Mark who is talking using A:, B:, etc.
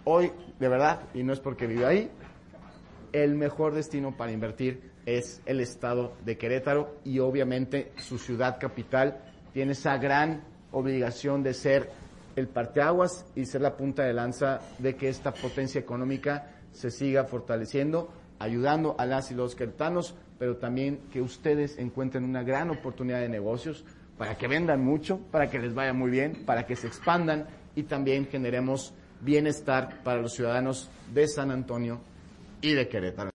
A: hoy, de verdad, y no es porque vivo ahí, el mejor destino para invertir es el estado de Querétaro y obviamente su ciudad capital tiene esa gran obligación de ser el parteaguas y ser la punta de lanza de que esta potencia económica se siga fortaleciendo, ayudando a las y los queretanos, pero también que ustedes encuentren una gran oportunidad de negocios para que vendan mucho, para que les vaya muy bien, para que se expandan y también generemos bienestar para los ciudadanos de San Antonio y de Querétaro.